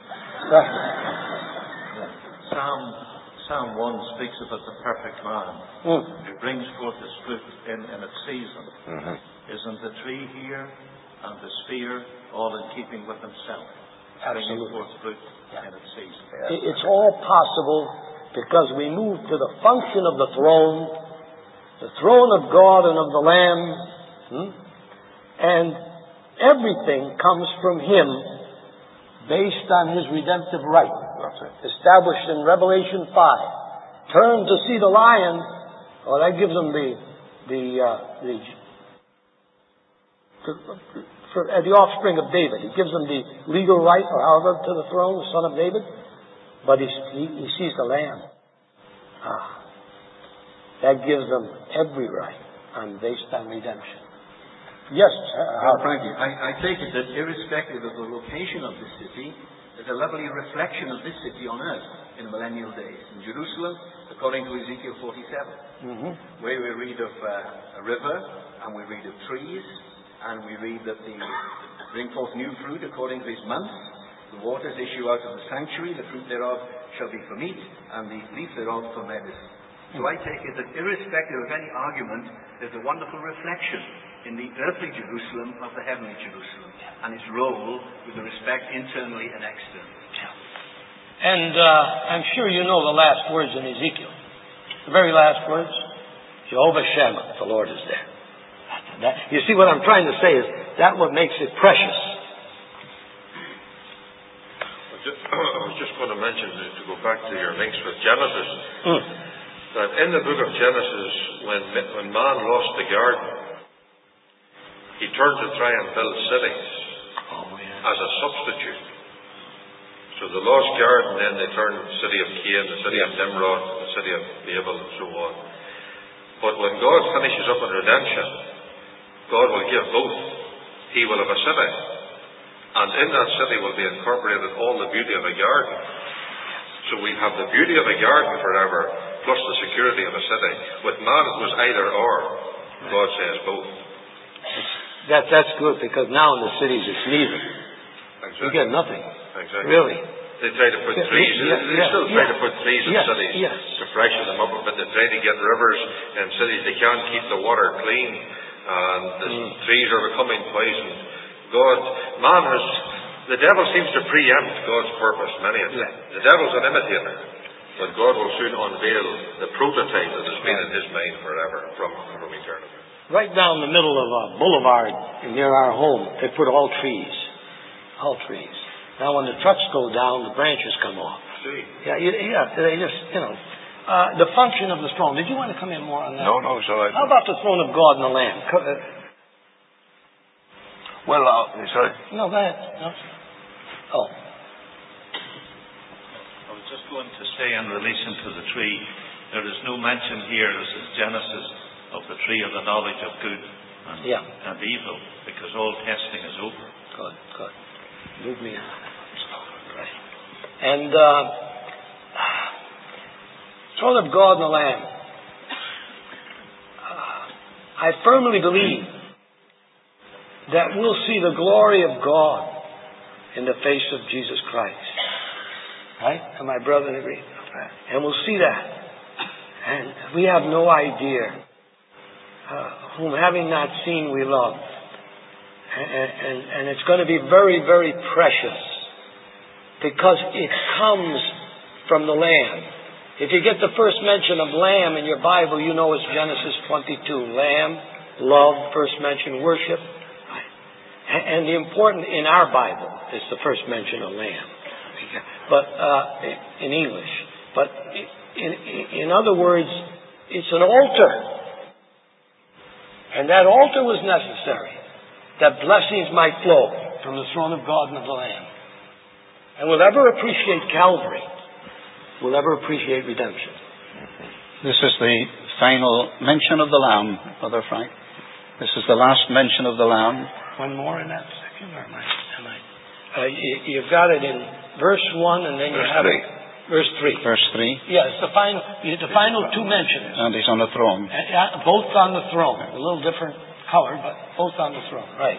Psalm 1 speaks about the perfect man who brings forth his fruit in its season. Isn't the tree here and the sphere all in keeping with himself? Bringing forth fruit in its season. It's all possible because we move to the function of the throne of God and of the Lamb, and everything comes from Him based on His redemptive right. Established in Revelation 5. Turn to see the lion. Well, that gives them the offspring of David. It gives them the legal right, or however, to the throne, the son of David. But he sees the Lamb. That gives them every right, based on redemption. Yes, Frankie, I take it that irrespective of the location of the city, there's a lovely reflection of this city on earth in millennial days. In Jerusalem, according to Ezekiel 47, where we read of a river, and we read of trees, and we read that they bring forth new fruit according to his months. The waters issue out of the sanctuary, the fruit thereof shall be for meat, and the leaf thereof for medicine. So I take it that irrespective of any argument, there's a wonderful reflection in the earthly Jerusalem of the heavenly Jerusalem, and its role with respect internally and externally. And I'm sure you know the last words in Ezekiel. The very last words. Jehovah Shammah, the Lord is there. You see, what I'm trying to say is that what makes it precious. I was just going to mention, to go back to your links with Genesis, that in the book of Genesis, when man lost the garden, he turned to try and build cities as a substitute. So the lost garden, then they turned the city of Cain, the city of Nimrod, the city of Babel, and so on. But when God finishes up in redemption, God will give both. He will have a city, and in that city will be incorporated all the beauty of a garden. So we have the beauty of a garden forever, plus the security of a city. With man it was either or. God says both. That's good, because now in the cities it's neither. Exactly. You get nothing. Exactly. Really. They try to put trees. They still try to put trees in cities to freshen them up a bit. They try to get rivers in cities. They can't keep the water clean, and the trees are becoming poisoned. The devil seems to preempt God's purpose many a time. The devil's an imitator, but God will soon unveil the prototype that has been in his mind forever, from eternity. Right down the middle of a boulevard near our home, they put all trees. All trees. Now when the trucks go down, the branches come off. See? They just, the function of the throne. Did you want to come in more on that? No, sorry. How about the throne of God and the Lamb? Well, sorry. No, go ahead. No. Oh. I was just going to say in relation to the tree, there is no mention here, as in Genesis, of the tree of the knowledge of good and evil, because all testing is over. Good. Move me on. Right. And throne of God and the Lamb. I firmly believe that we'll see the glory of God in the face of Jesus Christ. Right? And my brother agrees. And we'll see that. And we have no idea whom having not seen we love. And it's going to be very, very precious because it comes from the Lamb. If you get the first mention of Lamb in your Bible, you know it's Genesis 22. Lamb, love, first mention, worship. And the important in our Bible is the first mention of Lamb. But in English. But in other words, it's an altar. And that altar was necessary that blessings might flow from the throne of God and of the Lamb. And we'll ever appreciate Calvary. We'll ever appreciate redemption. This is the final mention of the Lamb, Brother Frank. This is the last mention of the Lamb. One more in that section, or am I? You've got it in verse 1, and then you have it. Verse 3. Verse 3. Yes, the final two mentions. And he's on the throne. Both on the throne. A little different color, but both on the throne. Right.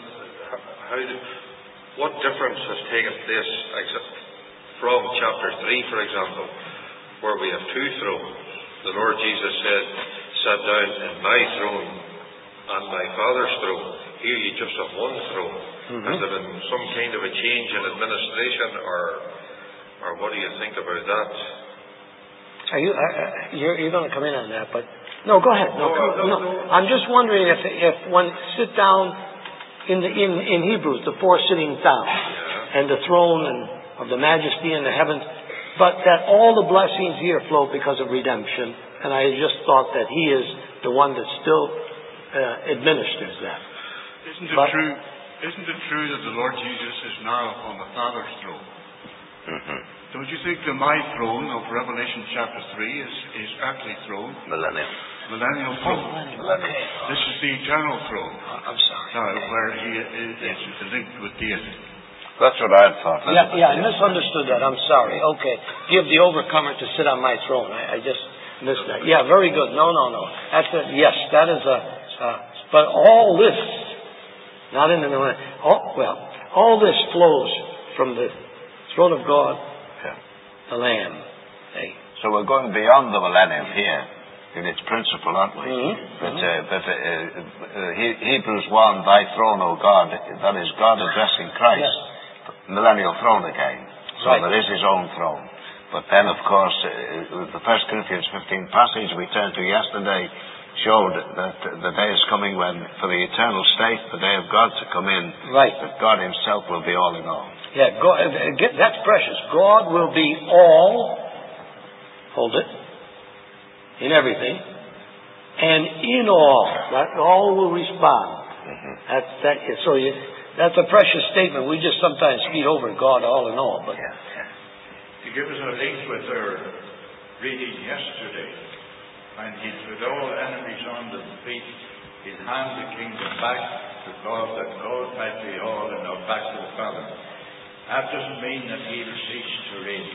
What difference has taken place from chapter 3, for example, where we have two thrones? The Lord Jesus said, "Sat down in my throne and my Father's throne." Here you just have one throne. Mm-hmm. Has there been some kind of a change in administration, or what do you think about that? You're going to come in on that, but no, go ahead. No. I'm just wondering if one sit down in Hebrews, the four sittings down, and the throne and of the majesty in the heavens, but that all the blessings here flow because of redemption. And I just thought that He is the one that still administers that. Isn't it true that the Lord Jesus is now upon the Father's throne? Mm-hmm. Don't you think the my throne of Revelation chapter 3 is earthly throne? Millennial throne. Okay. This is the eternal throne. I'm sorry. Now, where He is linked with deity. That's what I thought. Yeah, I misunderstood that. I'm sorry. Okay. Give the overcomer to sit on my throne. I just missed that. Yeah, very good. No. That's it. Yes, that is but all this, not in the all this flows from the throne of God, the Lamb. So we're going beyond the millennium here in its principle, aren't we? Mm-hmm. But Hebrews 1, thy throne, O God, that is God addressing Christ. Yes. Millennial throne again. So right. There is His own throne. But then, of course, the 1 Corinthians 15 passage we turned to yesterday showed that the day is coming when, for the eternal state, the day of God to come in, that God Himself will be all in all. Yeah, that's precious. God will be all, hold it, in everything, and in all. That all will respond. Mm-hmm. That's a precious statement. We just sometimes speed over God all in all. But to give us a link with our reading yesterday, when He's with all enemies on the feet, He'll hand the kingdom back to God, that God might be all and not back to the Father. That doesn't mean that He'll cease to reign.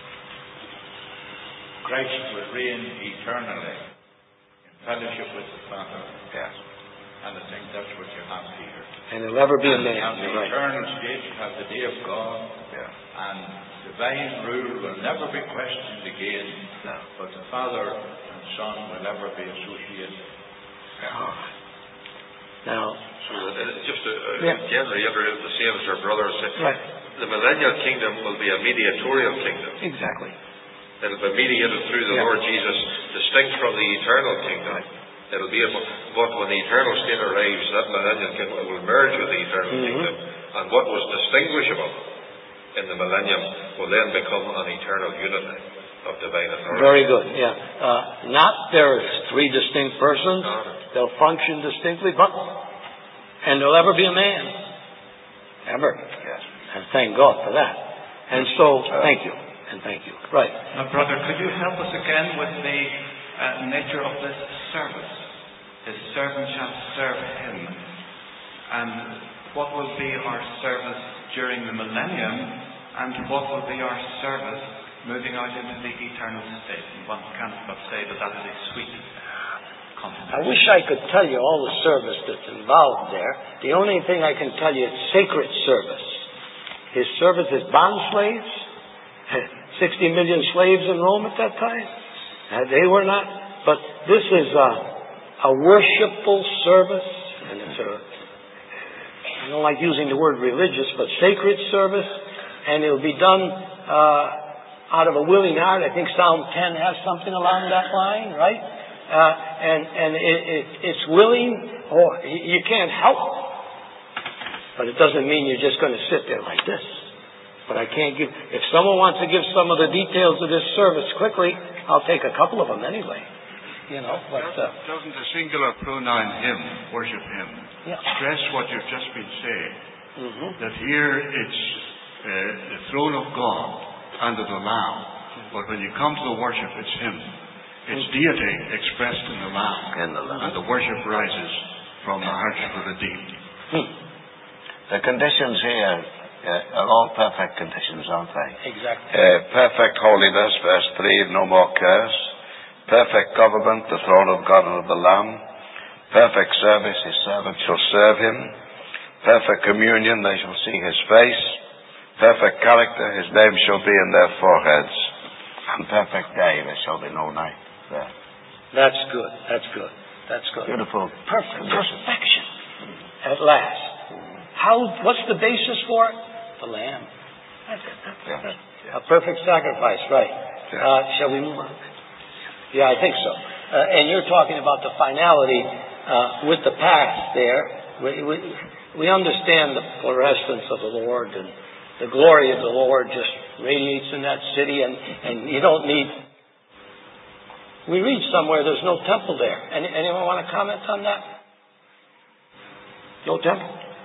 Christ will reign eternally in fellowship with the Father. Yes. And I think that's what you have here. And there'll never be a man. And the eternal state, you have the day of God. Yeah. And divine rule will never be questioned again. No. But the Father and Son will never be associated. Now, so just to again reiterate the same as our brother said, the millennial kingdom will be a mediatorial kingdom. Exactly. It'll be mediated through the Lord Jesus, distinct from the eternal kingdom. Right. It'll be but when the eternal state arrives, that millennial kingdom will merge with the eternal kingdom. And what was distinguishable in the millennium will then become an eternal unity of divine authority. Very good, not there's three distinct persons. They'll function distinctly, and there'll ever be a man. Ever. Yes. And thank God for that. And so, thank you. And thank you. Right. Now, brother, could you help us again with the nature of this service? His servant shall serve Him. And what will be our service during the millennium, and what will be our service moving out into the eternal state? And one cannot but say that that is a sweet I wish I could tell you all the service that's involved there. The only thing I can tell you is sacred service. His service is bond slaves. 60 million slaves in Rome at that time. They were not. But this is a worshipful service. And it's I don't like using the word religious, but sacred service. And it'll be done out of a willing heart. I think Psalm 10 has something along that line, right? And it's willing. Oh, you can't help. But it doesn't mean you're just going to sit there like this. But I can't give. If someone wants to give some of the details of this service quickly, I'll take a couple of them anyway. But doesn't the singular pronoun him, worship him, stress what you've just been saying? Mm-hmm. That here it's the throne of God and of the Lamb. But when you come to the worship, it's him. It's deity expressed in the Lamb. And the worship rises from the hearts of the redeemed. The conditions here are all perfect conditions, aren't they? Exactly. Perfect holiness, verse 3, no more curse. Perfect government, the throne of God and of the Lamb. Perfect service, his servants shall serve him. Perfect communion, they shall see his face. Perfect character, his name shall be in their foreheads. And perfect day, there shall be no night there. That's good. That's good. That's good. Beautiful. Perfection. At last. What's the basis for it? The Lamb. That's it. A perfect sacrifice, right. Shall we move on? Yeah, I think so. And you're talking about the finality with the past there. We understand the fluorescence of the Lord, and the glory of the Lord just radiates in that city, and you don't need... We read somewhere there's no temple there. Anyone want to comment on that? No temple?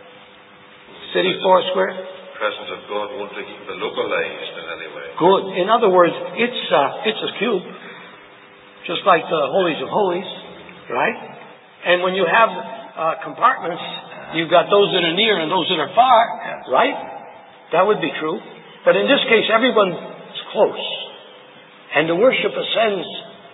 City Foursquare? Presence of God won't be localized in any way. Good. In other words, it's a cube, just like the Holies of Holies, right? And when you have compartments, you've got those that are near and those that are far, right? That would be true. But in this case, everyone's close. And the worship ascends,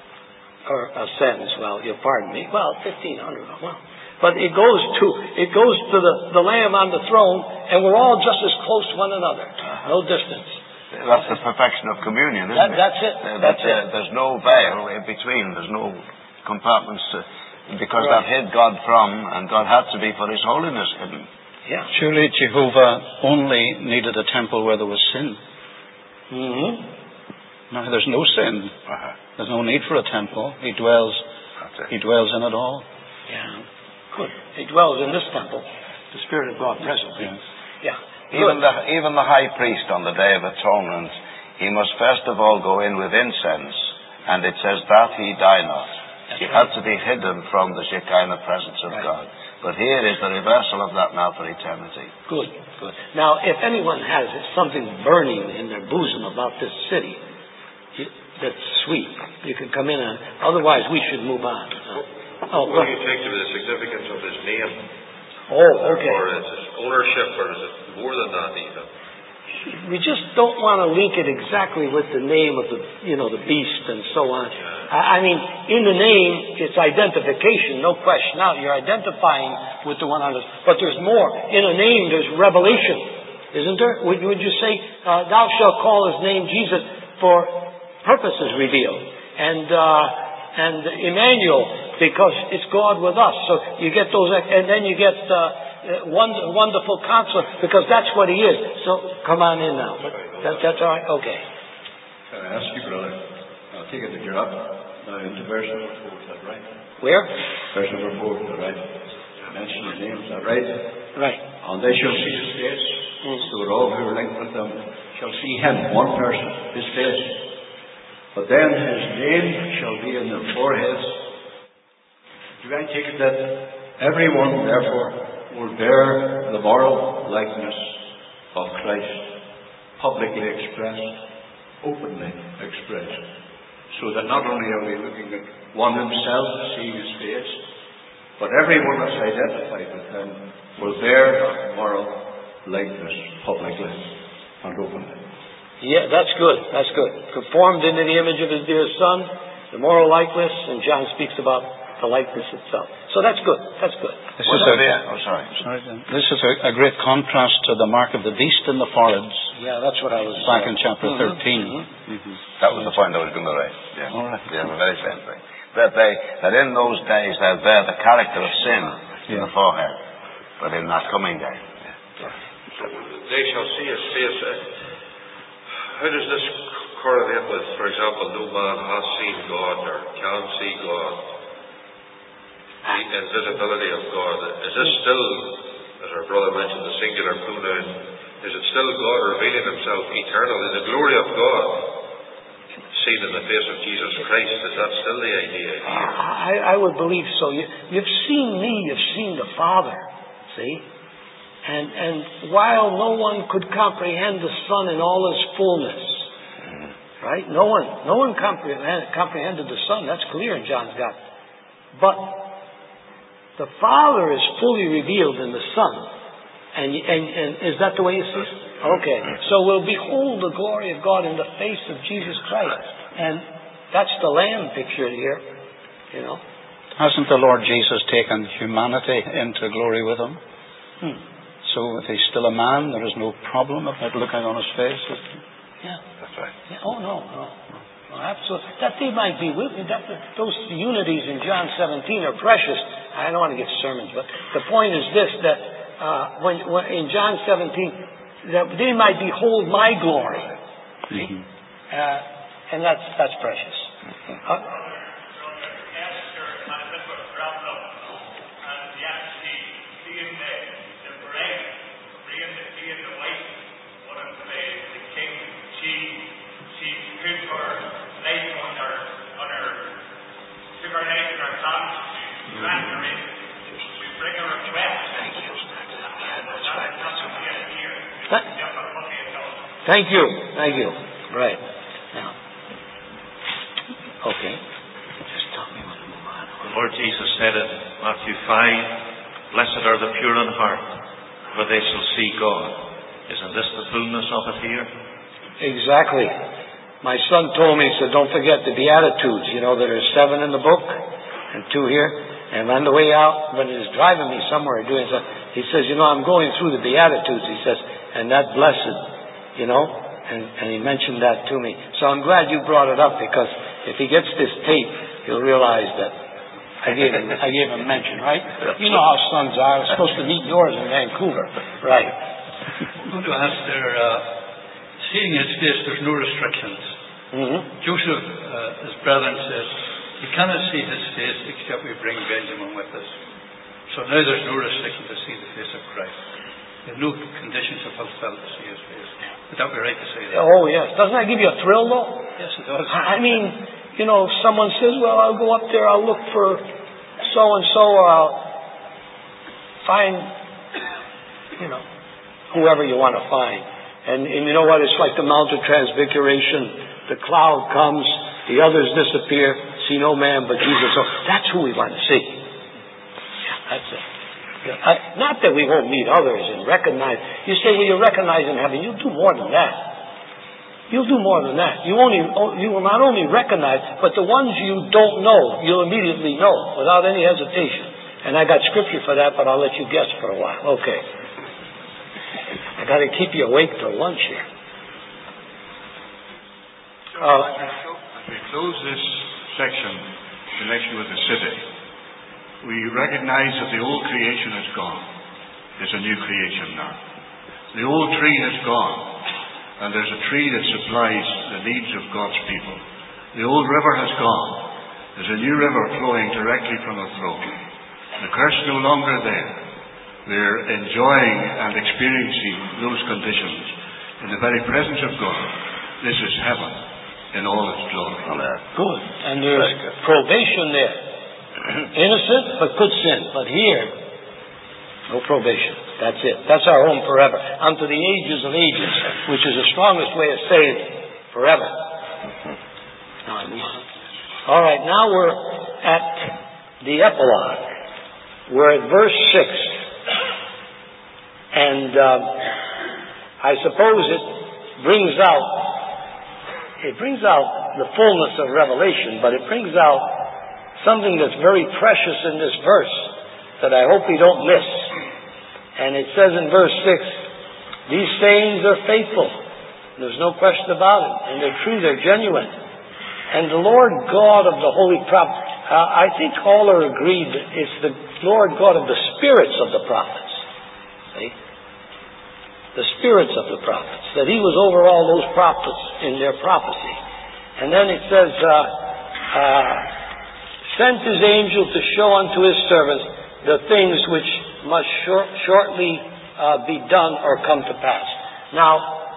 well, you'll pardon me, 1,500, well. But it goes to the Lamb on the throne, and we're all just as close to one another. No distance. That's the perfection of communion, isn't it? That's it. There's no veil in between. There's no compartments because that hid God from, and God had to be for his holiness hidden. Yeah. Surely Jehovah only needed a temple where there was sin. Mm-hmm. Now there's no sin. There's no need for a temple. He dwells in it all. Yeah. Good. He dwells in this temple, the Spirit of God present. Yes. Yeah. Even the high priest on the Day of Atonement, he must first of all go in with incense, and it says that he die not. He had to be hidden from the Shekinah presence of God. But here is the reversal of that now for eternity. Good. Now, if anyone has something burning in their bosom about this city, that's sweet, you can come in on. Otherwise, we should move on. What do you take to be the significance of his name? Oh, okay. Or is it ownership, or is it more than that even? We just don't want to link it exactly with the name of the beast and so on. I mean, in the name, it's identification, no question. Now, you're identifying with the one on us. But there's more. In a name, there's revelation, isn't there? Would you say, thou shalt call his name Jesus, for purposes revealed. And Emmanuel, because it's God with us. So you get those, and then you get wonderful counselor, because that's what he is. So come on in now. That's all right? Okay. Can I ask you, brother? I'll take it that you're up now into verse number 4, is that right? Where? Verse number 4, is that right? Mention his name, is that right? Right. And they shall see his face, so that all who are linked with them shall see him, one person, his face. But then his name shall be in their foreheads. Do I take it that everyone, therefore, will bear the moral likeness of Christ, publicly expressed, openly expressed, so that not only are we looking at one himself, seeing his face, but everyone that's identified with him will bear that moral likeness publicly and openly. Yeah, that's good. That's good. Conformed into the image of his dear Son, the moral likeness, and John speaks about the likeness itself. So that's good. That's good. This is a great contrast to the mark of the beast in the foreheads. Yeah, that's what I was... Back in chapter 13. That was the point I was going to raise. Yeah. All right. Yeah, the very same thing. That in those days they bear the character of sin in the forehead, but in that coming day. They shall see his face. How does this correlate with, for example, no man has seen God or can see God? The invisibility of God. Is this still, as our brother mentioned, the singular pronoun, is it still God revealing himself eternally? The glory of God seen in the face of Jesus Christ, is that still the idea here? I would believe so. You've seen me, you've seen the Father, see? And while no one could comprehend the Son in all his fullness, right? No one comprehended the Son. That's clear in John's Gospel. But the Father is fully revealed in the Son. And is that the way you see it? Okay. So we'll behold the glory of God in the face of Jesus Christ. And that's the Lamb pictured here, you know. Hasn't the Lord Jesus taken humanity into glory with him? So if he's still a man, there is no problem about looking on his face. Yeah. That's right. Yeah. Oh, no. Absolutely. That they might be with me. Those unities in John 17 are precious. I don't want to get sermons, but the point is this, that when in John 17, that they might behold my glory. And that's precious. Thank you. Right. Now. Okay. Just tell me when to move on. The Lord Jesus said in Matthew 5, "Blessed are the pure in heart, for they shall see God." Isn't this the fullness of it here? Exactly. My son told me, he said, don't forget the Beatitudes. You know, there are 7 in the book and 2 here. And on the way out, when he was driving me somewhere doing something, he says, you know, I'm going through the Beatitudes. He says, and that blessed, you know, and he mentioned that to me. So I'm glad you brought it up, because if he gets this tape, he'll realize that I gave him mention, right? You know how sons are. I was supposed to meet yours in Vancouver. Right. I'm going to ask there, seeing his face, there's no restrictions. Joseph, his brethren, says, we cannot see his face except we bring Benjamin with us. So now there's no restriction to see the face of Christ. There's no conditions are fulfilled to see his face. Would that be right to say that? Oh, yes. Doesn't that give you a thrill, though? Yes, it does. I mean, you know, if someone says, well, I'll go up there, I'll look for so-and-so, or I'll find, you know, whoever you want to find. And you know what? It's like the Mount of Transfiguration. The cloud comes, the others disappear, see no man but Jesus. So that's who we want to see. Yeah, that's it. Not that we won't meet others and recognize. You say, well, you recognize in heaven. You'll do more than that. You'll do more than that. You will not only recognize, but the ones you don't know, you'll immediately know without any hesitation. And I got scripture for that, but I'll let you guess for a while. Okay. I got to keep you awake till lunch here. As we close this section in connection with the city, we recognize that the old creation is gone. There's a new creation now. The old tree has gone, and there's a tree that supplies the needs of God's people. The old river has gone. There's a new river flowing directly from the throne. The curse no longer there. We're enjoying and experiencing those conditions in the very presence of God. This is heaven in all its glory. Good. And there's probation there. Innocent, but could sin. But here, no probation. That's it. That's our home forever. Unto the ages of ages, which is the strongest way of saying forever. All right, now we're at the epilogue. We're at verse 6. And I suppose it brings out the fullness of Revelation, but it brings out something that's very precious in this verse that I hope we don't miss. And it says in verse 6, these sayings are faithful. There's no question about it. And they're true, they're genuine. And the Lord God of the holy prophets, I think all are agreed that it's the Lord God of the spirits of the prophets. See? The spirits of the prophets. That He was over all those prophets in their prophecy. And then it says, sent His angel to show unto His servants the things which must shortly be done or come to pass. Now,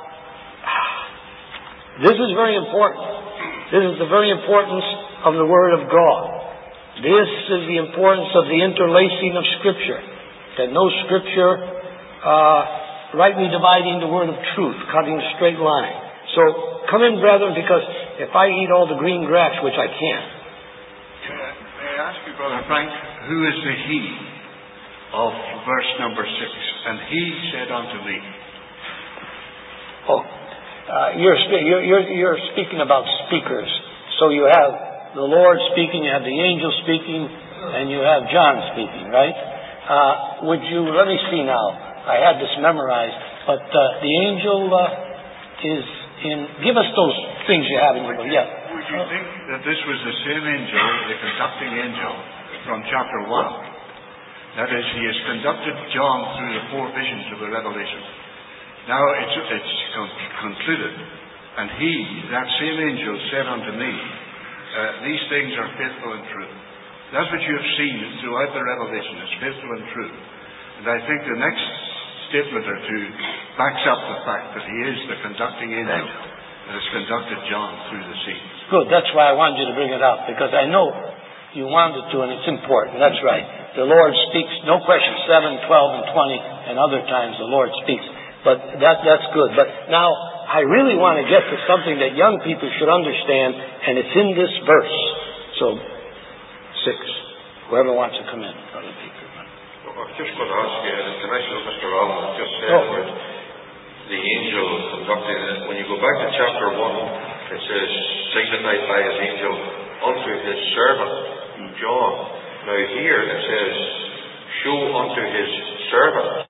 this is very important. This is the very importance of the Word of God. This is the importance of the interlacing of Scripture. That no Scripture rightly dividing the word of truth, cutting a straight line. So, come in, brethren, because if I eat all the green grass, which I can't. May I ask you, Brother Frank, who is the He of verse number 6? And He said unto me. Oh, you're speaking about speakers. So you have the Lord speaking, you have the angel speaking, and you have John speaking, right? Let me see now. I had this memorized, but the angel is in. Give us those things you have in your book. Yeah. Would you think that this was the same angel, the conducting angel, from chapter 1? That is, he has conducted John through the 4 visions of the Revelation. Now it's concluded, and he, that same angel, said unto me, these things are faithful and true. That's what you have seen throughout the Revelation, is faithful and true. And I think the next statement or two backs up the fact that he is the conducting angel that has conducted John through the sea. Good. That's why I wanted you to bring it up, because I know you wanted to, and it's important. That's right. The Lord speaks, no question, 7, 12, and 20, and other times the Lord speaks. But that's good. But now, I really want to get to something that young people should understand, and it's in this verse. So, 6. Whoever wants to come in. Brother Peter. I was just going to ask you, in connection with Mr. Allen just said about the angel conducting it. When you go back to chapter 1, it says, signified by his angel unto his servant, John. Now here it says, show unto his servant.